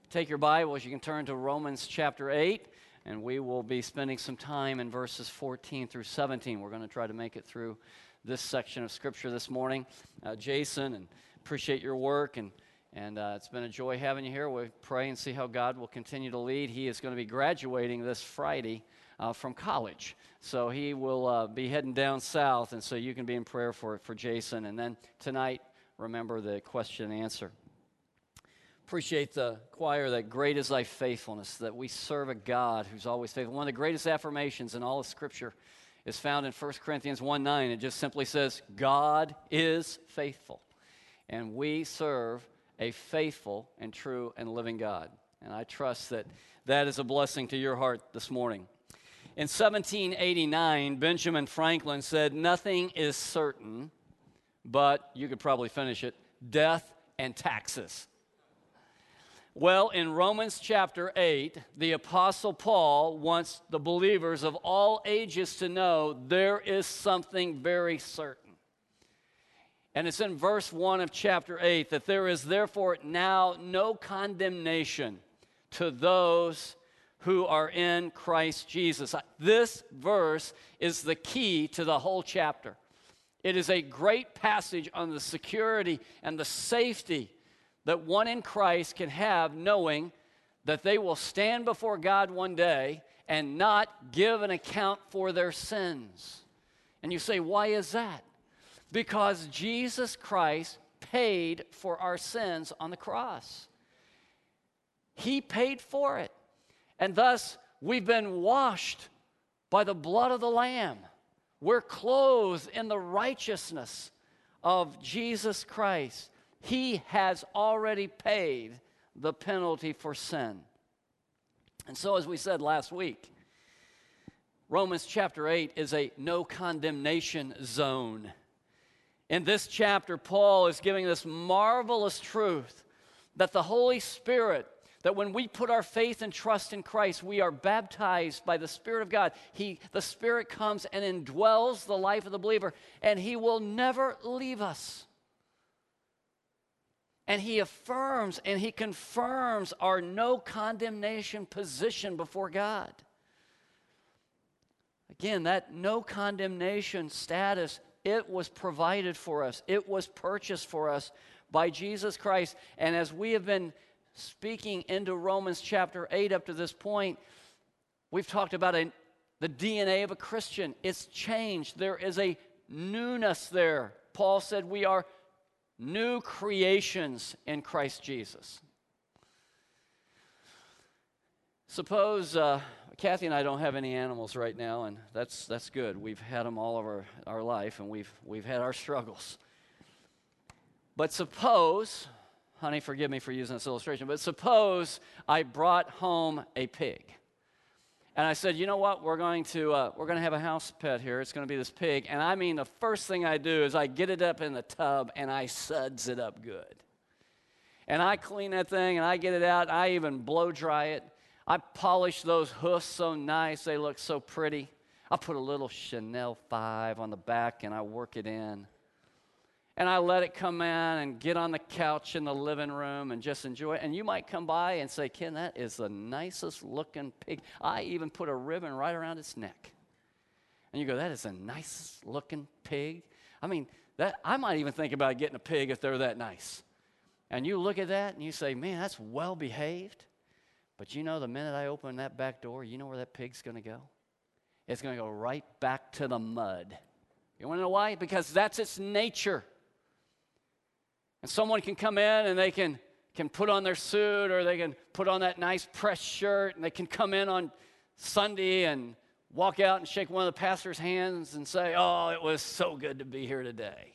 take your Bibles, you can turn to Romans chapter 8, and we will be spending some time in verses 14 through 17. We're going to try to make it through this section of Scripture this morning. Jason, and appreciate your work, and it's been a joy having you here. We pray and see how God will continue to lead. He is going to be graduating this Friday from college, so he will be heading down south, and so you can be in prayer for Jason. And then tonight, remember the question and answer. Appreciate the choir that great is thy faithfulness, that we serve a God who's always faithful. One of the greatest affirmations in all of Scripture is found in 1 Corinthians 1:9. It just simply says, God is faithful. And we serve a faithful and true and living God. And I trust that that is a blessing to your heart this morning. In 1789, Benjamin Franklin said, nothing is certain, but, you could probably finish it, death and taxes. Well, in Romans chapter 8, the Apostle Paul wants the believers of all ages to know there is something very certain. And it's in verse 1 of chapter 8 that there is therefore now no condemnation to those who are in Christ Jesus. This verse is the key to the whole chapter. It is a great passage on the security and the safety that one in Christ can have, knowing that they will stand before God one day and not give an account for their sins. And you say, why is that? Because Jesus Christ paid for our sins on the cross. He paid for it. And thus, we've been washed by the blood of the Lamb. We're clothed in the righteousness of Jesus Christ. He has already paid the penalty for sin. And so, as we said last week, Romans chapter 8 is a no condemnation zone. In this chapter, Paul is giving this marvelous truth that the Holy Spirit, that when we put our faith and trust in Christ, we are baptized by the Spirit of God. The Spirit comes and indwells the life of the believer, and He will never leave us. And He affirms and He confirms our no condemnation position before God. Again, that no condemnation status, it was provided for us. It was purchased for us by Jesus Christ. And as we have been speaking into Romans chapter 8 up to this point, we've talked about the DNA of a Christian. It's changed. There is a newness there. Paul said we are new creations in Christ Jesus. Suppose Kathy and I don't have any animals right now, and that's good. We've had them all of our life, and we've had our struggles. But suppose, honey, forgive me for using this illustration, but suppose I brought home a pig. And I said, you know what, we're going to have a house pet here. It's going to be this pig. And I mean, the first thing I do is I get it up in the tub and I suds it up good. And I clean that thing and I get it out. I even blow dry it. I polish those hoofs so nice. They look so pretty. I put a little Chanel 5 on the back and I work it in. And I let it come in and get on the couch in the living room and just enjoy it. And you might come by and say, Ken, that is the nicest looking pig. I even put a ribbon right around its neck. And you go, that is the nicest looking pig. I mean, I might even think about getting a pig if they're that nice. And you look at that and you say, man, that's well behaved. But you know, the minute I open that back door, you know where that pig's going to go? It's going to go right back to the mud. You want to know why? Because that's its nature. And someone can come in and they can put on their suit, or they can put on that nice pressed shirt, and they can come in on Sunday and walk out and shake one of the pastor's hands and say, oh, it was so good to be here today.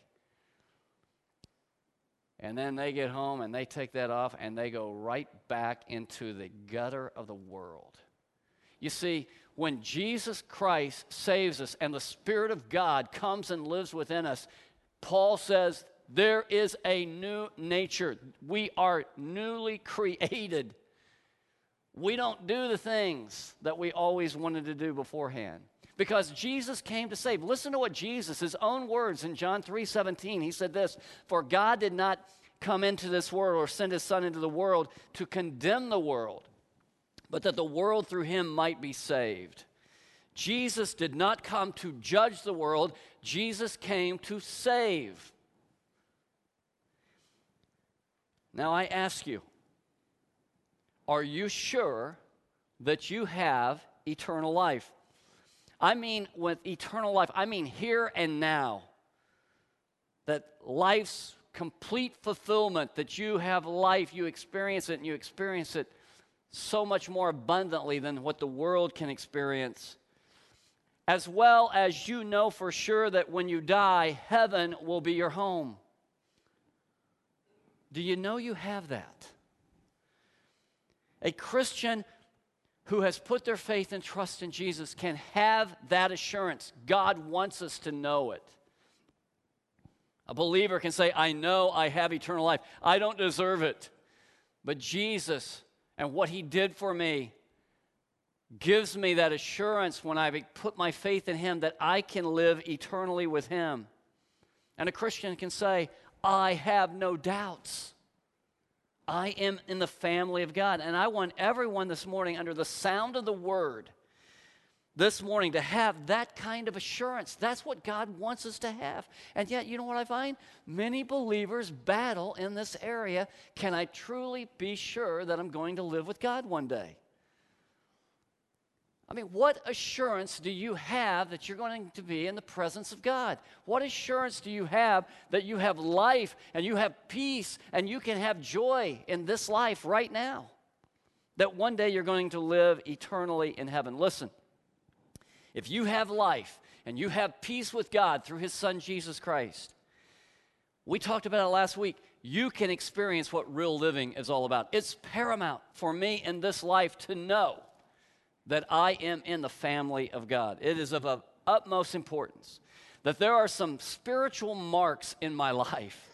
And then they get home and they take that off and they go right back into the gutter of the world. You see, when Jesus Christ saves us and the Spirit of God comes and lives within us, Paul says, there is a new nature. We are newly created. We don't do the things that we always wanted to do beforehand. Because Jesus came to save. Listen to what Jesus, his own words in John 3:17, he said this, for God did not come into this world or send his Son into the world to condemn the world, but that the world through him might be saved. Jesus did not come to judge the world. Jesus came to save. Now I ask you, are you sure that you have eternal life? I mean, with eternal life, I mean here and now. That life's complete fulfillment, that you have life, you experience it, and you experience it so much more abundantly than what the world can experience. As well as you know for sure that when you die, heaven will be your home. Do you know you have that? A Christian who has put their faith and trust in Jesus can have that assurance. God wants us to know it. A believer can say, I know I have eternal life. I don't deserve it. But Jesus and what he did for me gives me that assurance when I put my faith in him that I can live eternally with him. And a Christian can say, I have no doubts. I am in the family of God. And I want everyone this morning under the sound of the word this morning to have that kind of assurance. That's what God wants us to have. And yet, you know what I find? Many believers battle in this area. Can I truly be sure that I'm going to live with God one day? I mean, what assurance do you have that you're going to be in the presence of God? What assurance do you have that you have life and you have peace and you can have joy in this life right now? That one day you're going to live eternally in heaven. Listen, if you have life and you have peace with God through his Son, Jesus Christ, we talked about it last week, you can experience what real living is all about. It's paramount for me in this life to know that I am in the family of God. It is of utmost importance that there are some spiritual marks in my life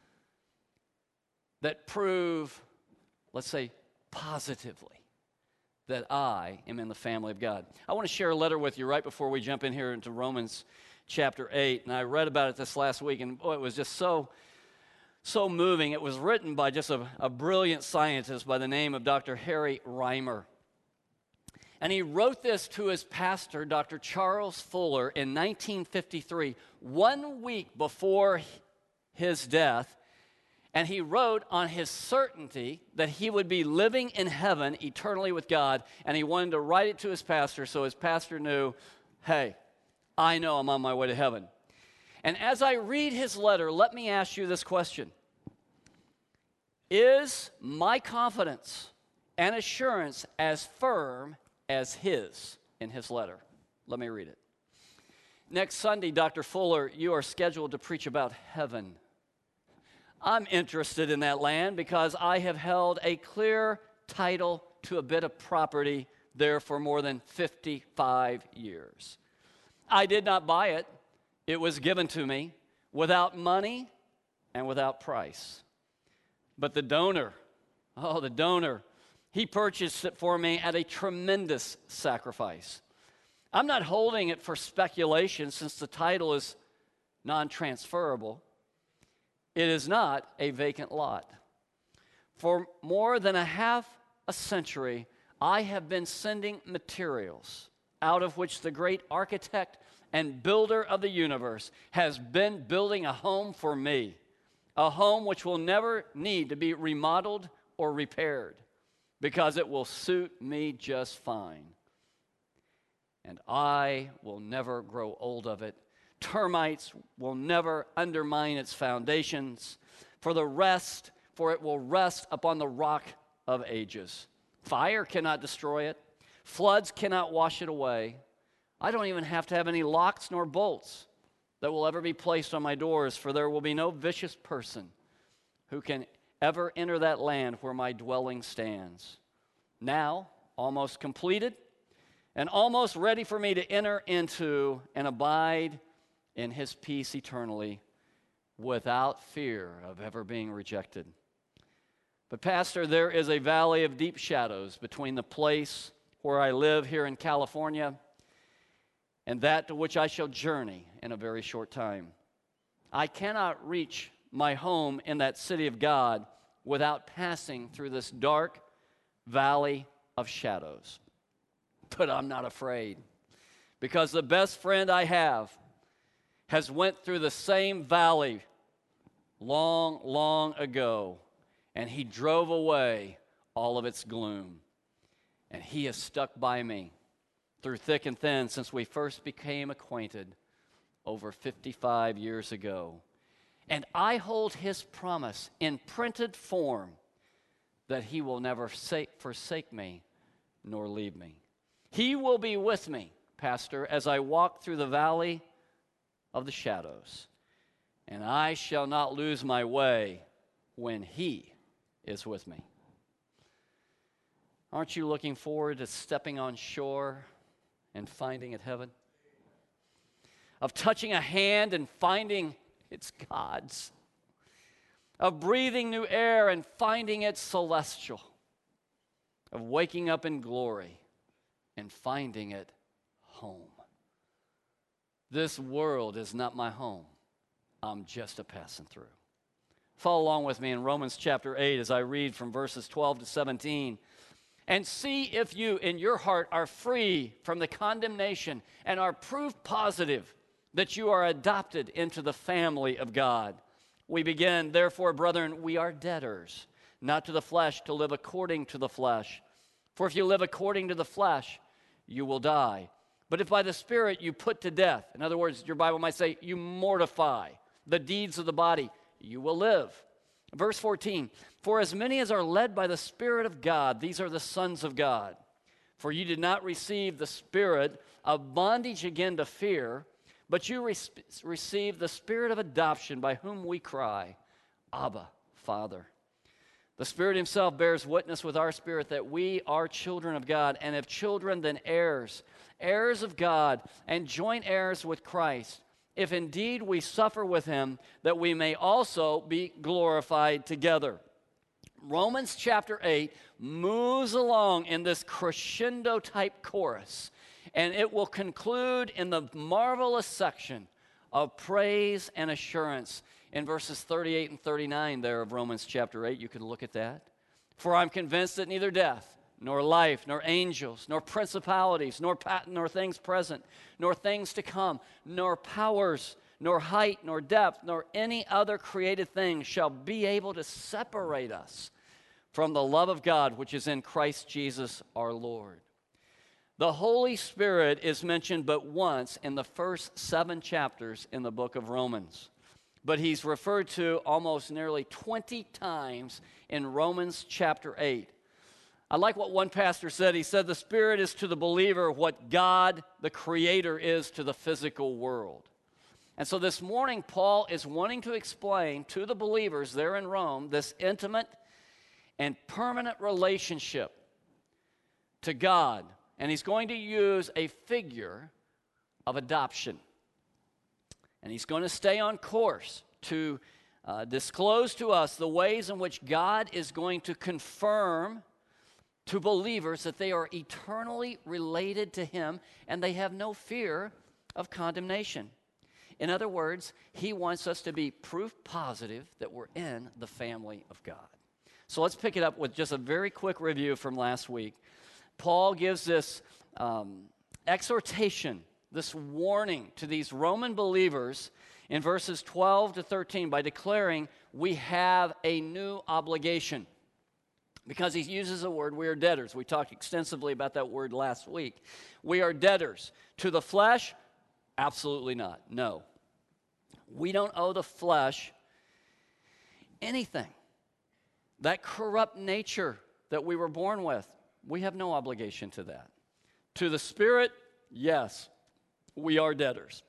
that prove, let's say, positively that I am in the family of God. I want to share a letter with you right before we jump in here into Romans chapter 8. And I read about it this last week, and boy, it was just so moving. It was written by just a brilliant scientist by the name of Dr. Harry Reimer. And he wrote this to his pastor, Dr. Charles Fuller, in 1953, 1 week before his death. And he wrote on his certainty that he would be living in heaven eternally with God. And he wanted to write it to his pastor so his pastor knew, hey, I know I'm on my way to heaven. And as I read his letter, let me ask you this question. Is my confidence and assurance as firm as his in his letter? Let me read it. Next Sunday, Dr. Fuller, you are scheduled to preach about heaven. I'm interested in that land because I have held a clear title to a bit of property there for more than 55 years. I did not buy it. It was given to me without money and without price. But the donor, he purchased it for me at a tremendous sacrifice. I'm not holding it for speculation since the title is non-transferable. It is not a vacant lot. For more than half a century, I have been sending materials out of which the great architect and builder of the universe has been building a home for me, a home which will never need to be remodeled or repaired, because it will suit me just fine. And I will never grow old of it. Termites will never undermine its foundations. For it will rest upon the rock of ages. Fire cannot destroy it. Floods cannot wash it away. I don't even have to have any locks nor bolts that will ever be placed on my doors, for there will be no vicious person who can ever enter that land where my dwelling stands. Now, almost completed and almost ready for me to enter into and abide in his peace eternally without fear of ever being rejected. But Pastor, there is a valley of deep shadows between the place where I live here in California and that to which I shall journey in a very short time. I cannot reach my home in that city of God without passing through this dark valley of shadows. But I'm not afraid, because the best friend I have has went through the same valley long, long ago, and he drove away all of its gloom. And he has stuck by me through thick and thin since we first became acquainted over 55 years ago. And I hold his promise in printed form that he will never forsake me nor leave me. He will be with me, Pastor, as I walk through the valley of the shadows. And I shall not lose my way when he is with me. Aren't you looking forward to stepping on shore and finding it heaven? Of touching a hand and finding it's God's. Of breathing new air and finding it celestial. Of waking up in glory and finding it home. This world is not my home. I'm just a passing through. Follow along with me in Romans chapter 8 as I read from verses 12 to 17. And see if you in your heart are free from the condemnation and are proof positive that you are adopted into the family of God. We begin, therefore, brethren, we are debtors, not to the flesh, to live according to the flesh. For if you live according to the flesh, you will die. But if by the Spirit you put to death, in other words, your Bible might say, you mortify the deeds of the body, you will live. Verse 14, for as many as are led by the Spirit of God, these are the sons of God. For you did not receive the spirit of bondage again to fear, but you received the spirit of adoption, by whom we cry, Abba, Father. The Spirit himself bears witness with our spirit that we are children of God, and if children, then heirs, heirs of God, and joint heirs with Christ, if indeed we suffer with him, that we may also be glorified together. Romans chapter 8 moves along in this crescendo type chorus, and it will conclude in the marvelous section of praise and assurance in verses 38 and 39 there of Romans chapter 8. You can look at that. For I'm convinced that neither death, nor life, nor angels, nor principalities, nor things present, nor things to come, nor powers, nor height, nor depth, nor any other created thing shall be able to separate us from the love of God which is in Christ Jesus our Lord. The Holy Spirit is mentioned but once in the first 7 chapters in the book of Romans, but he's referred to almost nearly 20 times in Romans chapter 8. I like what one pastor said. He said the Spirit is to the believer what God, the Creator, is to the physical world. And so this morning, Paul is wanting to explain to the believers there in Rome this intimate and permanent relationship to God. And he's going to use a figure of adoption. And he's going to stay on course to disclose to us the ways in which God is going to confirm to believers that they are eternally related to him and they have no fear of condemnation. In other words, he wants us to be proof positive that we're in the family of God. So let's pick it up with just a very quick review from last week. Paul gives this exhortation, this warning to these Roman believers in verses 12 to 13 by declaring we have a new obligation. Because he uses the word, we are debtors. We talked extensively about that word last week. We are debtors. To the flesh? Absolutely not. No. We don't owe the flesh anything. That corrupt nature that we were born with, we have no obligation to that. To the Spirit, yes, we are debtors.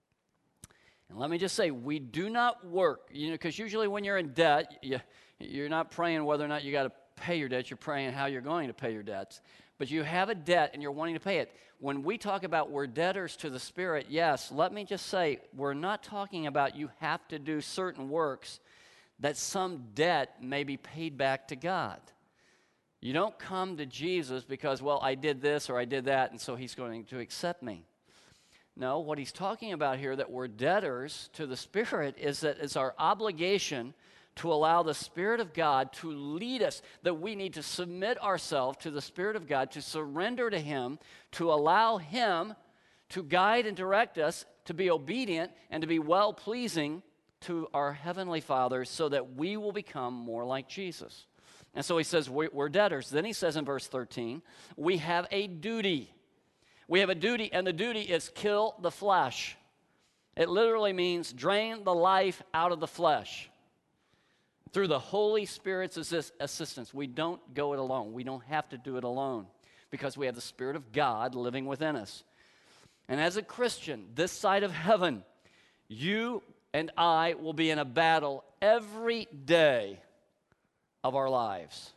And let me just say, we do not work, because usually when you're in debt, you're not praying whether or not you got to pay your debts, you're praying how you're going to pay your debts. But you have a debt and you're wanting to pay it. When we talk about we're debtors to the Spirit, yes, let me just say, we're not talking about you have to do certain works that some debt may be paid back to God. You don't come to Jesus because, well, I did this or I did that, and so he's going to accept me. No, what he's talking about here, that we're debtors to the Spirit, is that it's our obligation to allow the Spirit of God to lead us, that we need to submit ourselves to the Spirit of God, to surrender to Him, to allow Him to guide and direct us, to be obedient and to be well-pleasing to our Heavenly Father so that we will become more like Jesus. And so he says we're debtors. Then he says in verse 13, we have a duty. We have a duty, and the duty is kill the flesh. It literally means drain the life out of the flesh through the Holy Spirit's assistance. We don't go it alone. We don't have to do it alone because we have the Spirit of God living within us. And as a Christian, this side of heaven, you and I will be in a battle every day of our lives.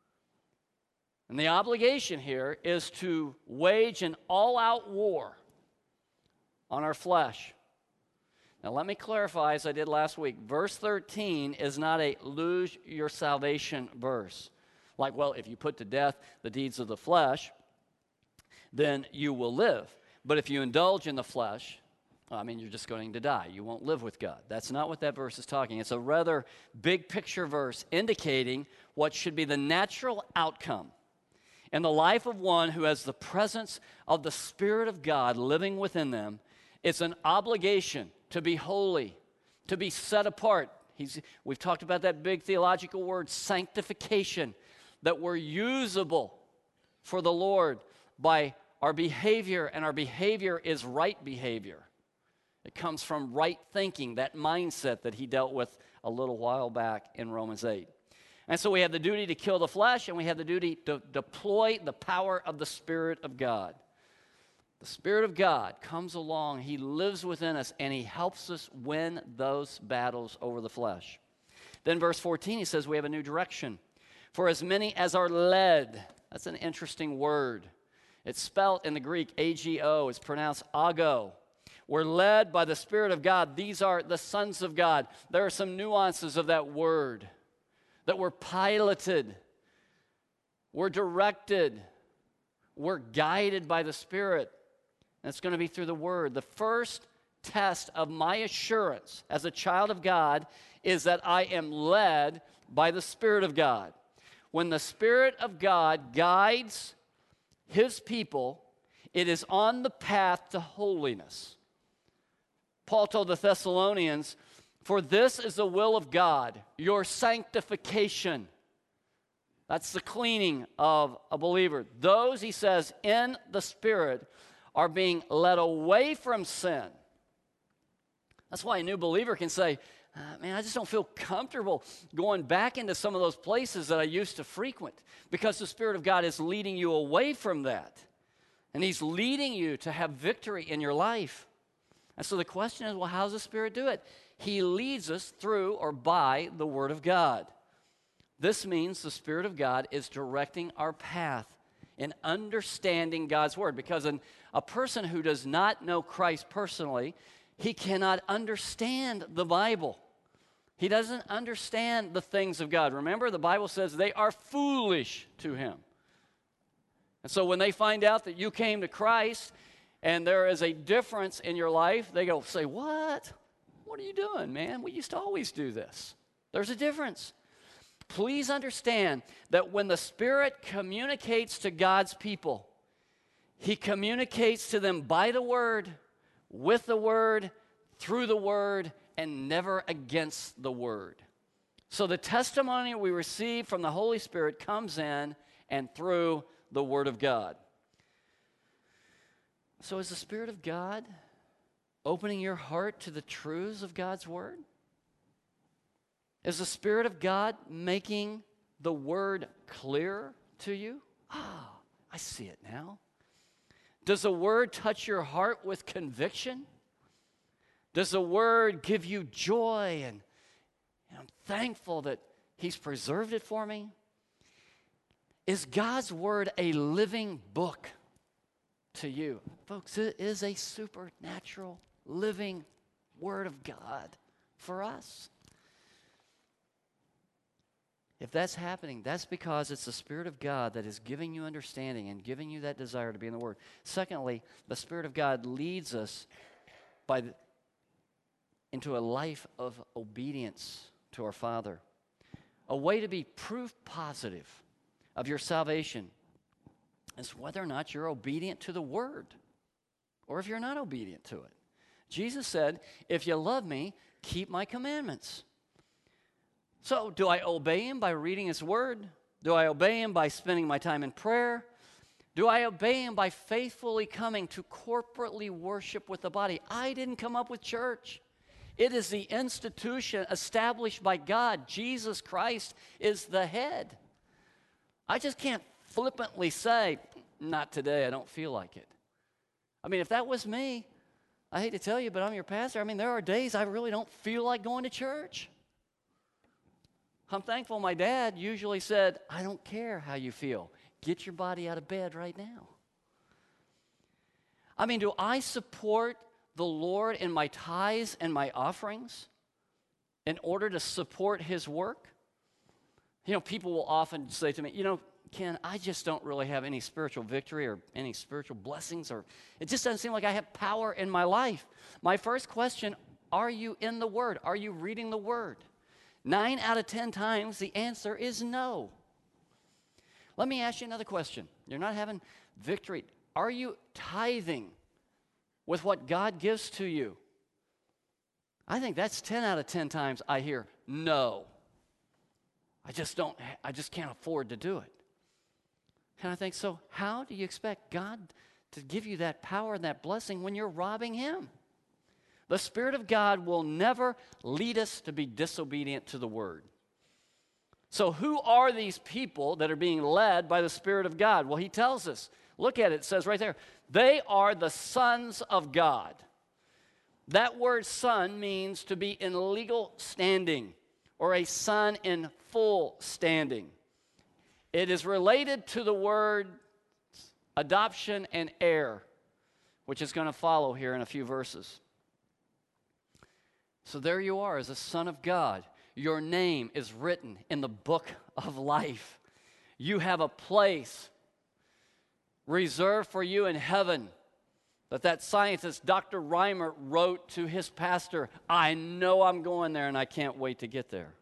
And the obligation here is to wage an all-out war on our flesh. Now let me clarify, as I did last week, verse 13 is not a lose your salvation verse. Like, well, if you put to death the deeds of the flesh, then you will live. But if you indulge in the flesh, you're just going to die. You won't live with God. That's not what that verse is talking. It's a rather big picture verse indicating what should be the natural outcome in the life of one who has the presence of the Spirit of God living within them. It's an obligation to be holy, to be set apart. We've talked about that big theological word, sanctification, that we're usable for the Lord by our behavior, and our behavior is right behavior. It comes from right thinking, that mindset that he dealt with a little while back in Romans 8. And so we have the duty to kill the flesh, and we have the duty to deploy the power of the Spirit of God. The Spirit of God comes along, He lives within us, and He helps us win those battles over the flesh. Then verse 14, he says we have a new direction. For as many as are led, that's an interesting word. It's spelled in the Greek, A-G-O. It's pronounced ago. We're led by the Spirit of God. These are the sons of God. There are some nuances of that word. That we're piloted. We're directed. We're guided by the Spirit. And it's going to be through the Word. The first test of my assurance as a child of God is that I am led by the Spirit of God. When the Spirit of God guides His people, it is on the path to holiness. Paul told the Thessalonians, for this is the will of God, your sanctification. That's the cleaning of a believer. Those, he says, in the Spirit are being led away from sin. That's why a new believer can say, man, I just don't feel comfortable going back into some of those places that I used to frequent, because the Spirit of God is leading you away from that. And He's leading you to have victory in your life. And so the question is, well, how does the Spirit do it? He leads us through or by the Word of God. This means the Spirit of God is directing our path in understanding God's Word, because a person who does not know Christ personally, he cannot understand the Bible. He doesn't understand the things of God. Remember, the Bible says they are foolish to him. And so when they find out that you came to Christ and there is a difference in your life, they go say, what? What are you doing, man? We used to always do this. There's a difference. Please understand that when the Spirit communicates to God's people, He communicates to them by the Word, with the Word, through the Word, and never against the Word. So the testimony we receive from the Holy Spirit comes in and through the Word of God. So is the Spirit of God opening your heart to the truths of God's Word? Is the Spirit of God making the Word clear to you? I see it now. Does the Word touch your heart with conviction? Does the Word give you joy and I'm thankful that He's preserved it for me? Is God's Word a living book to you? Folks, it is a supernatural, living Word of God for us. If that's happening, that's because it's the Spirit of God that is giving you understanding and giving you that desire to be in the Word. Secondly, the Spirit of God leads us into a life of obedience to our Father. A way to be proof positive of your salvation is whether or not you're obedient to the Word or if you're not obedient to it. Jesus said, if you love me, keep my commandments. So, do I obey him by reading his word? Do I obey him by spending my time in prayer? Do I obey him by faithfully coming to corporately worship with the body? I didn't come up with church. It is the institution established by God. Jesus Christ is the head. I just can't flippantly say, not today, I don't feel like it. I mean, if that was me, I hate to tell you, but I'm your pastor. I mean, there are days I really don't feel like going to church. I'm thankful my dad usually said, I don't care how you feel. Get your body out of bed right now. I mean, do I support the Lord in my tithes and my offerings in order to support his work? You know, people will often say to me, you know, Ken, I just don't really have any spiritual victory or any spiritual blessings, or it just doesn't seem like I have power in my life. My first question, are you in the Word? Are you reading the Word? 9 out of 10 times, the answer is no. Let me ask you another question. You're not having victory. Are you tithing with what God gives to you? I think that's 10 out of 10 times I hear no. I just can't afford to do it. And I think, so how do you expect God to give you that power and that blessing when you're robbing him? The Spirit of God will never lead us to be disobedient to the Word. So who are these people that are being led by the Spirit of God? Well, he tells us. Look at it. It says right there, they are the sons of God. That word son means to be in legal standing or a son in full standing. It is related to the word adoption and heir, which is going to follow here in a few verses. So there you are as a son of God. Your name is written in the book of life. You have a place reserved for you in heaven that scientist, Dr. Reimer, wrote to his pastor. I know I'm going there and I can't wait to get there.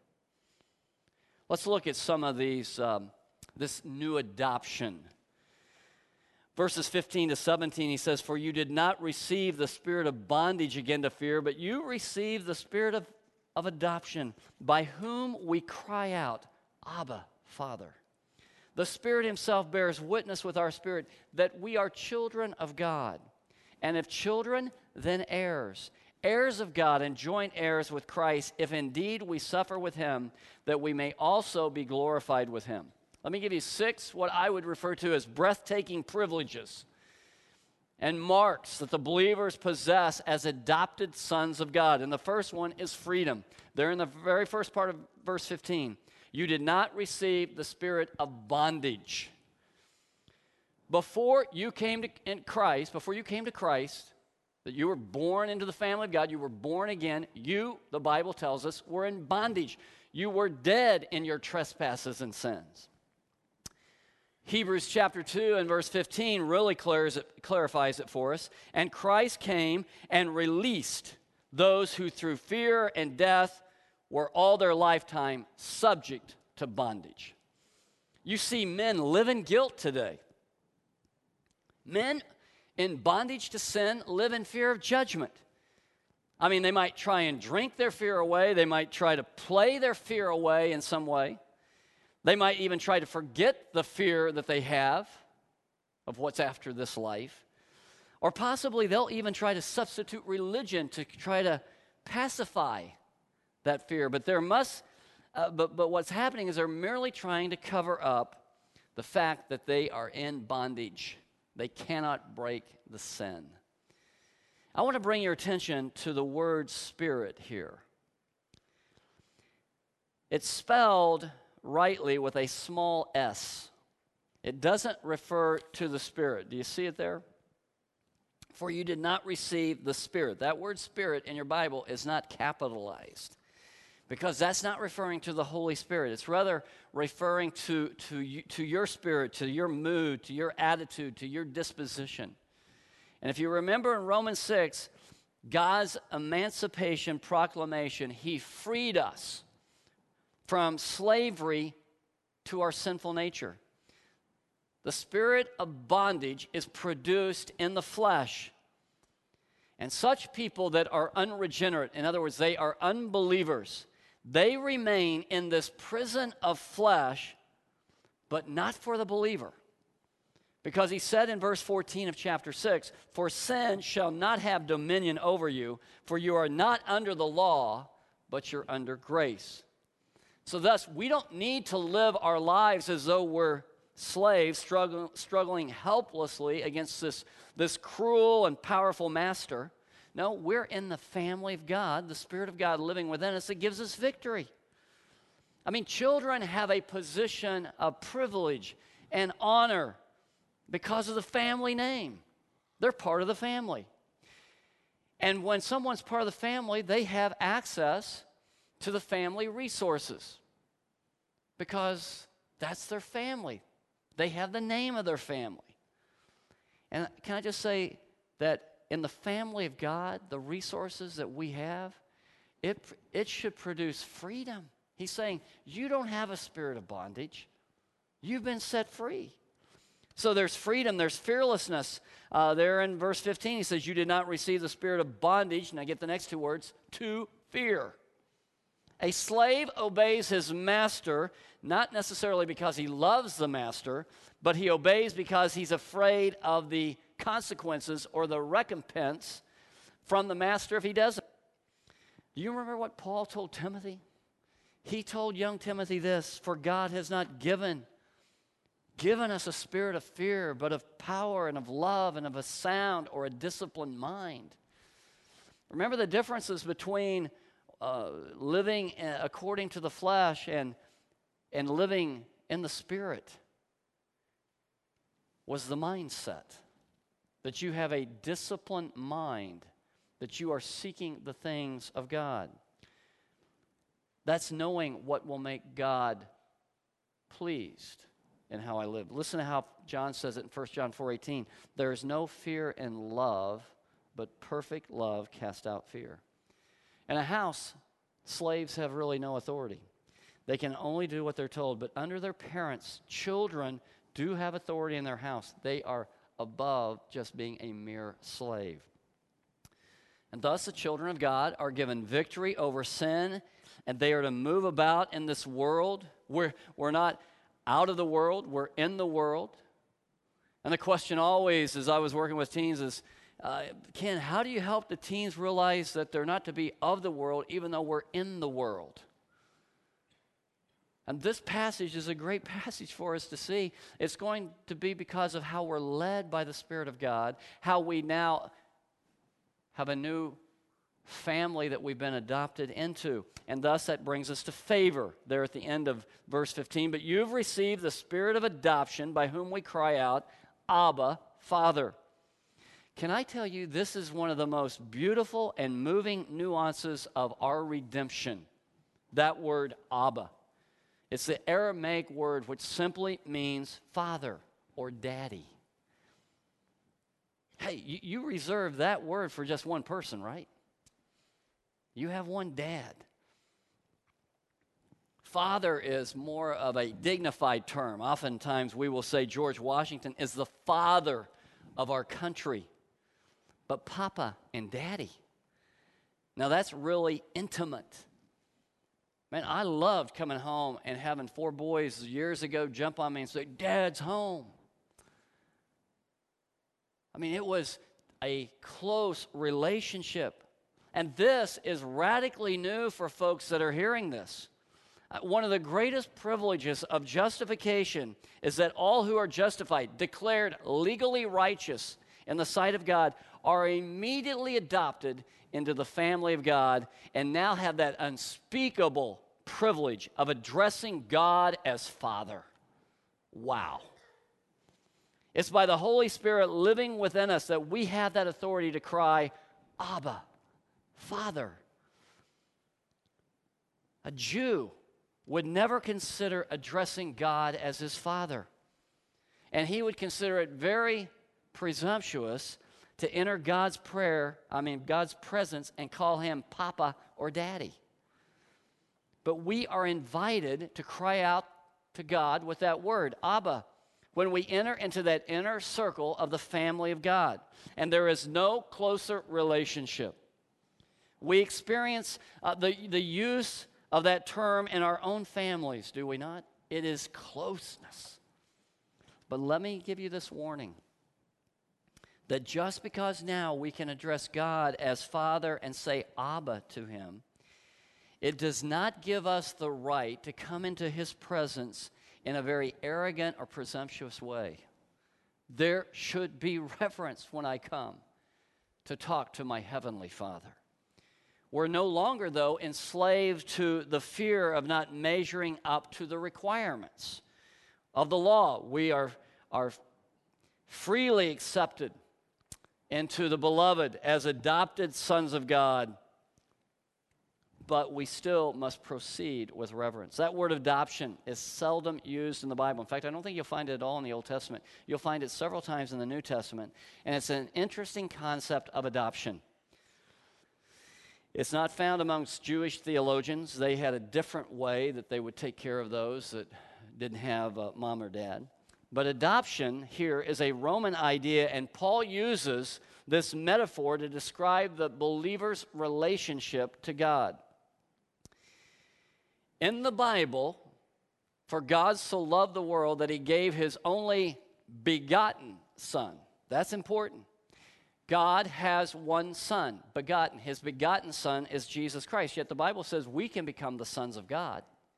Let's look at some of these, this new adoption. Verses 15 to 17, he says, for you did not receive the spirit of bondage again to fear, but you received the spirit of adoption, by whom we cry out, Abba, Father. The Spirit himself bears witness with our spirit that we are children of God. And if children, then heirs, heirs of God and joint heirs with Christ, if indeed we suffer with him, that we may also be glorified with him. Let me give you 6 what I would refer to as breathtaking privileges and marks that the believers possess as adopted sons of God. And the first one is freedom. There in the very first part of verse 15. You did not receive the spirit of bondage. Before you came to Christ, that you were born into the family of God, you were born again, you, the Bible tells us, were in bondage. You were dead in your trespasses and sins. Hebrews chapter 2 and verse 15 really clarifies it for us. And Christ came and released those who through fear and death were all their lifetime subject to bondage. You see men live in guilt today. Men in bondage to sin live in fear of judgment. I mean, they might try and drink their fear away. They might try to play their fear away in some way. They might even try to forget the fear that they have of what's after this life. Or possibly they'll even try to substitute religion to try to pacify that fear. But but what's happening is they're merely trying to cover up the fact that they are in bondage. They cannot break the sin. I want to bring your attention to the word spirit here. It's spelled rightly with a small s. It doesn't refer to the Spirit. Do you see it there? For you did not receive the Spirit. That word Spirit in your Bible is not capitalized. because that's not referring to the Holy Spirit. It's rather referring to your spirit, to your mood, to your attitude, to your disposition. And if you remember in Romans 6, God's emancipation proclamation, He freed us from slavery to our sinful nature. The spirit of bondage is produced in the flesh. And such people that are unregenerate, in other words, they are unbelievers, they remain in this prison of flesh, but not for the believer. Because he said in verse 14 of chapter 6, "For sin shall not have dominion over you, for you are not under the law, but you're under grace." So thus, we don't need to live our lives as though we're slaves struggling helplessly against this cruel and powerful master. No, we're in the family of God, the Spirit of God living within us that gives us victory. I mean, children have a position of privilege and honor because of the family name. They're part of the family. And when someone's part of the family, they have access to the family resources because that's their family. They have the name of their family. And can I just say that in the family of God, the resources that we have, it should produce freedom. He's saying, you don't have a spirit of bondage. You've been set free. So there's freedom, there's fearlessness. There in verse 15, he says, you did not receive the spirit of bondage, and I get the next two words, to fear. A slave obeys his master, not necessarily because he loves the master, but he obeys because he's afraid of the consequences or the recompense from the master if he doesn't. Do you remember what Paul told Timothy? He told young Timothy this, "For God has not given us a spirit of fear, but of power and of love and of a sound or a disciplined mind." Remember the differences between living according to the flesh and living in the Spirit was the mindset. That you have a disciplined mind, that you are seeking the things of God. That's knowing what will make God pleased in how I live. Listen to how John says it in 1 John 4:18. There is no fear in love, but perfect love casts out fear. In a house, slaves have really no authority. They can only do what they're told, but under their parents, children do have authority in their house. They are above just being a mere slave. And thus the children of God are given victory over sin, and they are to move about in this world. We're not out of the world, we're in the world. And the question always, as I was working with teens, is, Ken, how do you help the teens realize that they're not to be of the world even though we're in the world? And this passage is a great passage for us to see. It's going to be because of how we're led by the Spirit of God, how we now have a new family that we've been adopted into. And thus that brings us to favor there at the end of verse 15. But you've received the spirit of adoption by whom we cry out, Abba, Father. Can I tell you, this is one of the most beautiful and moving nuances of our redemption. That word, Abba. It's the Aramaic word which simply means father or daddy. Hey, you reserve that word for just one person, right? You have one dad. Father is more of a dignified term. Oftentimes we will say George Washington is the father of our country. But Papa and Daddy, now that's really intimate. Man, I loved coming home and having 4 boys years ago jump on me and say, Dad's home. I mean, it was a close relationship. And this is radically new for folks that are hearing this. One of the greatest privileges of justification is that all who are justified, declared legally righteous in the sight of God, are immediately adopted into the family of God and now have that unspeakable privilege of addressing God as Father. Wow. It's by the Holy Spirit living within us that we have that authority to cry, Abba, Father. A Jew would never consider addressing God as his father. And he would consider it very presumptuous to enter God's presence and call him Papa or Daddy. But we are invited to cry out to God with that word, Abba, when we enter into that inner circle of the family of God. And there is no closer relationship. We experience the use of that term in our own families, do we not? It is closeness. But let me give you this warning, that just because now we can address God as Father and say Abba to him, it does not give us the right to come into his presence in a very arrogant or presumptuous way. There should be reverence when I come to talk to my heavenly Father. We're no longer, though, enslaved to the fear of not measuring up to the requirements of the law. We are freely accepted into the beloved as adopted sons of God, but we still must proceed with reverence. That word adoption is seldom used in the Bible. In fact, I don't think you'll find it at all in the Old Testament. You'll find it several times in the New Testament, and it's an interesting concept of adoption. It's not found amongst Jewish theologians. They had a different way that they would take care of those that didn't have mom or dad. But adoption here is a Roman idea, and Paul uses this metaphor to describe the believer's relationship to God. In the Bible, for God so loved the world that he gave his only begotten Son. That's important. God has one Son, begotten. His begotten Son is Jesus Christ. Yet the Bible says we can become the sons of God.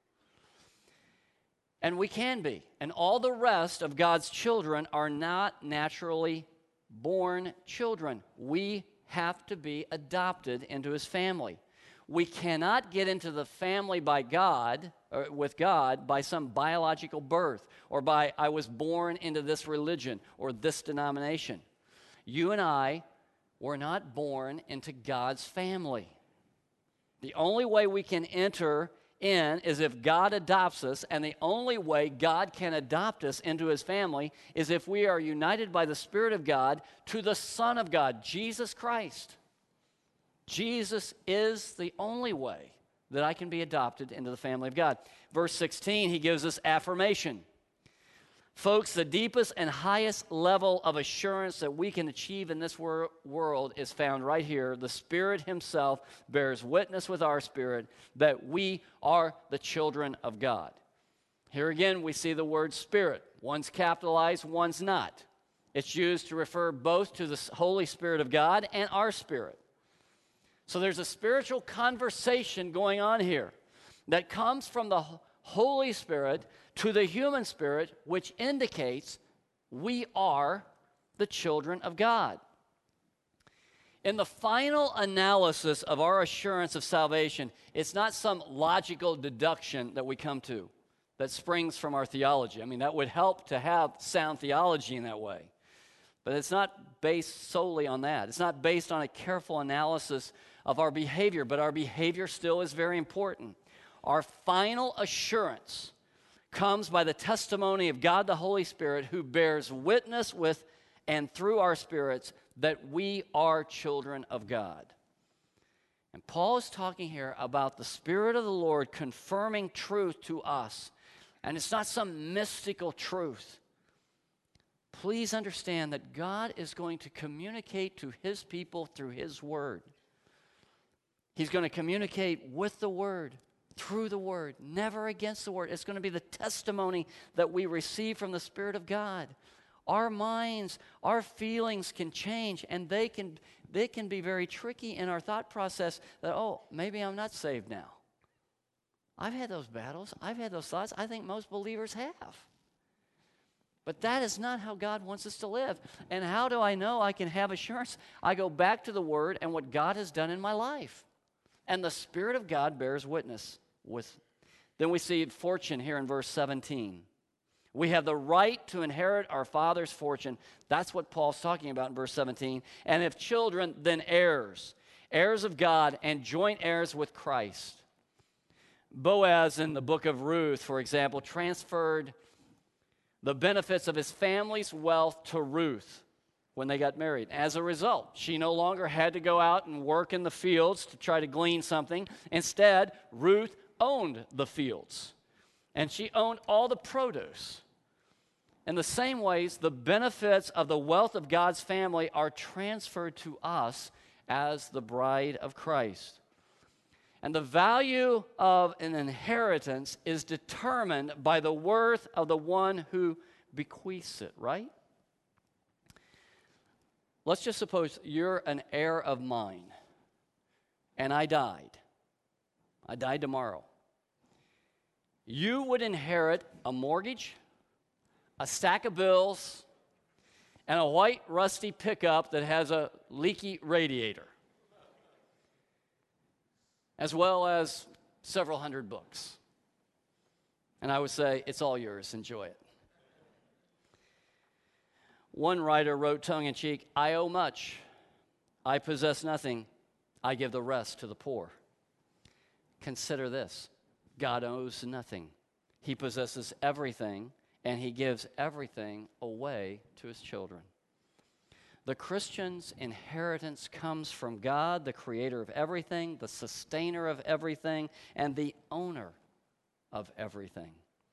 And we can be. And all the rest of God's children are not naturally born children. We have to be adopted into his family. We cannot get into the family by God, or with God, by some biological birth, or by I was born into this religion or this denomination. You and I were not born into God's family. The only way we can enter in is if God adopts us, and the only way God can adopt us into his family is if we are united by the Spirit of God to the Son of God, Jesus Christ. Jesus is the only way that I can be adopted into the family of God. Verse 16, he gives us affirmation. Folks, the deepest and highest level of assurance that we can achieve in this world is found right here. The Spirit himself bears witness with our spirit that we are the children of God. Here again, we see the word Spirit. One's capitalized, one's not. It's used to refer both to the Holy Spirit of God and our spirit. So there's a spiritual conversation going on here that comes from the Holy Spirit to the human spirit, which indicates we are the children of God. In the final analysis of our assurance of salvation, it's not some logical deduction that we come to that springs from our theology. I mean, that would help to have sound theology in that way. But it's not based solely on that. It's not based on a careful analysis of our behavior, but our behavior still is very important. Our final assurance comes by the testimony of God the Holy Spirit, who bears witness with and through our spirits that we are children of God. And Paul is talking here about the Spirit of the Lord confirming truth to us. And it's not some mystical truth. Please understand that God is going to communicate to his people through his word. He's going to communicate with the word, through the word, never against the word. It's going to be the testimony that we receive from the Spirit of God. Our minds, our feelings can change, and they can be very tricky in our thought process that, oh, maybe I'm not saved now. I've had those battles. I've had those thoughts. I think most believers have. But that is not how God wants us to live. And how do I know I can have assurance? I go back to the Word and what God has done in my life. And the Spirit of God bears witness with. Then we see fortune here in verse 17. We have the right to inherit our Father's fortune. That's what Paul's talking about in verse 17. And if children, then heirs, heirs of God and joint heirs with Christ. Boaz in the book of Ruth, for example, transferred the benefits of his family's wealth to Ruth when they got married. As a result, she no longer had to go out and work in the fields to try to glean something. Instead, Ruth owned the fields, and she owned all the produce. In the same ways, the benefits of the wealth of God's family are transferred to us as the bride of Christ. And the value of an inheritance is determined by the worth of the one who bequeaths it, right? Let's just suppose you're an heir of mine, and I died. I died tomorrow. You would inherit a mortgage, a stack of bills, and a white rusty pickup that has a leaky radiator, as well as several hundred books. And I would say, it's all yours, enjoy it. One writer wrote tongue-in-cheek, I owe much, I possess nothing, I give the rest to the poor. Consider this, God owes nothing. He possesses everything, and he gives everything away to his children. The Christian's inheritance comes from God, the creator of everything, the sustainer of everything, and the owner of everything.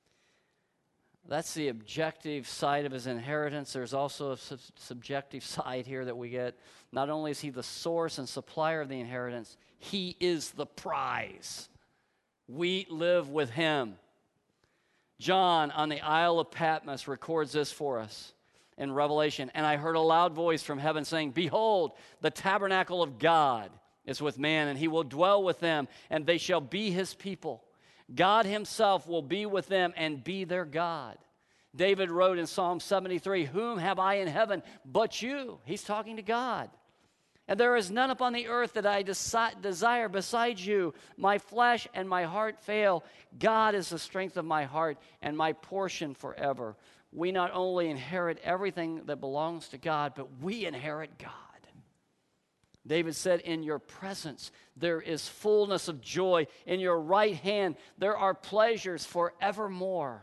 That's the objective side of his inheritance. There's also a subjective side here that we get. Not only is he the source and supplier of the inheritance, he is the prize. We live with him. John on the Isle of Patmos records this for us in Revelation. And I heard a loud voice from heaven saying, Behold, the tabernacle of God is with man, and he will dwell with them, and they shall be his people. God himself will be with them and be their God. David wrote in Psalm 73, Whom have I in heaven but you? He's talking to God. And there is none upon the earth that I desire besides you. My flesh and my heart fail. God is the strength of my heart and my portion forever. We not only inherit everything that belongs to God, but we inherit God. David said, in your presence there is fullness of joy. In your right hand there are pleasures forevermore.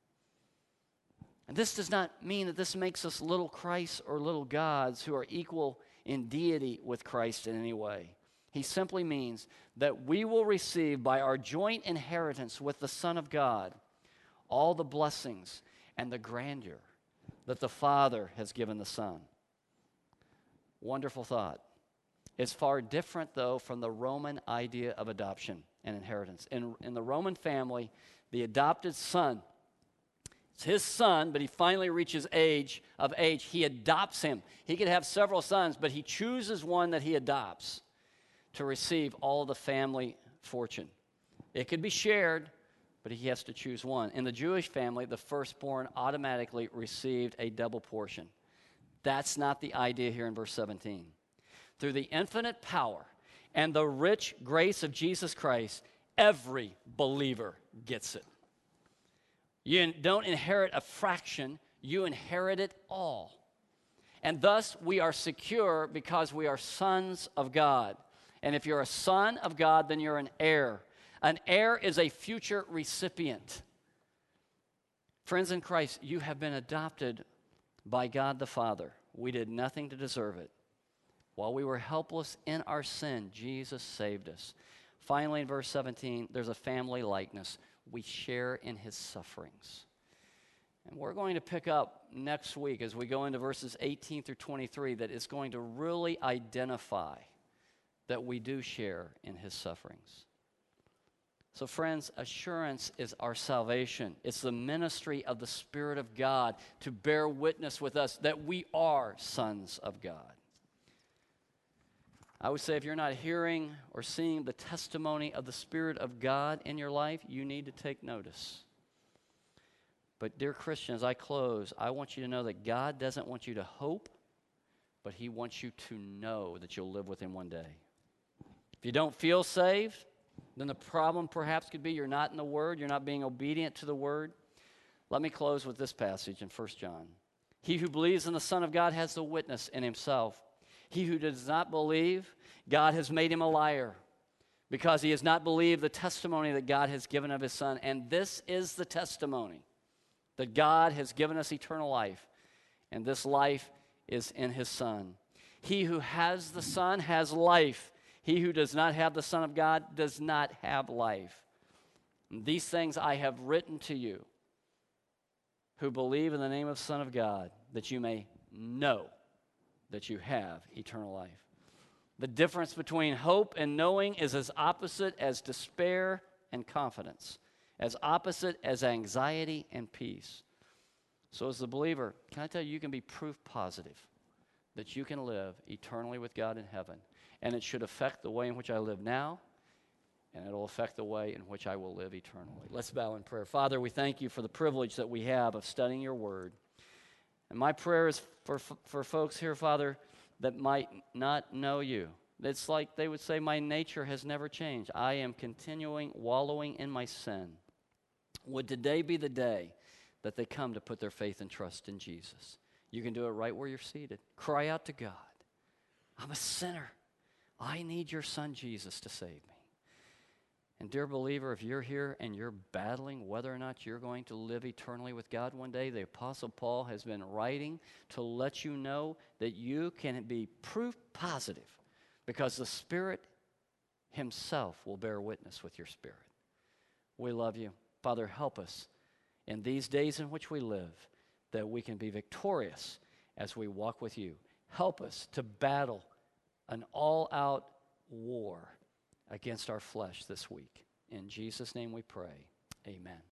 And this does not mean that this makes us little Christs or little gods who are equal in deity with Christ in any way. He simply means that we will receive by our joint inheritance with the Son of God all the blessings and the grandeur that the Father has given the Son. Wonderful thought. It's far different, though, from the Roman idea of adoption and inheritance. In the Roman family, the adopted son, it's his son, but he finally reaches age. He adopts him. He could have several sons, but he chooses one that he adopts to receive all the family fortune. It could be shared, but he has to choose one. In the Jewish family, the firstborn automatically received a double portion. That's not the idea here in verse 17. Through the infinite power and the rich grace of Jesus Christ, every believer gets it. You don't inherit a fraction, you inherit it all. And thus we are secure because we are sons of God. And if you're a son of God, then you're an heir. An heir is a future recipient. Friends in Christ, you have been adopted by God the Father. We did nothing to deserve it. While we were helpless in our sin, Jesus saved us. Finally, in verse 17, there's a family likeness. We share in his sufferings. And we're going to pick up next week as we go into verses 18 through 23 that is going to really identify that we do share in his sufferings. So friends, assurance is our salvation. It's the ministry of the Spirit of God to bear witness with us that we are sons of God. I would say if you're not hearing or seeing the testimony of the Spirit of God in your life, you need to take notice. But dear Christian, as I close, I want you to know that God doesn't want you to hope, but he wants you to know that you'll live with him one day. If you don't feel saved, then the problem perhaps could be you're not in the Word, you're not being obedient to the Word. Let me close with this passage in 1 John. He who believes in the Son of God has the witness in himself. He who does not believe, God has made him a liar, because he has not believed the testimony that God has given of his Son. And this is the testimony, that God has given us eternal life, and this life is in his Son. He who has the Son has life. He who does not have the Son of God does not have life. And these things I have written to you who believe in the name of the Son of God, that you may know that you have eternal life. The difference between hope and knowing is as opposite as despair and confidence, as opposite as anxiety and peace. So as a believer, can I tell you, you can be proof positive that you can live eternally with God in heaven. And it should affect the way in which I live now, and it'll affect the way in which I will live eternally. Let's bow in prayer. Father, we thank you for the privilege that we have of studying your word. And my prayer is for folks here, Father, that might not know you. It's like they would say, my nature has never changed. I am continuing wallowing in my sin. Would today be the day that they come to put their faith and trust in Jesus? You can do it right where you're seated. Cry out to God. I'm a sinner. I need your Son Jesus to save me. And dear believer, if you're here and you're battling whether or not you're going to live eternally with God one day, the Apostle Paul has been writing to let you know that you can be proof positive, because the Spirit himself will bear witness with your spirit. We love you. Father, help us in these days in which we live, that we can be victorious as we walk with you. Help us to battle an all-out war against our flesh this week. In Jesus' name we pray. Amen.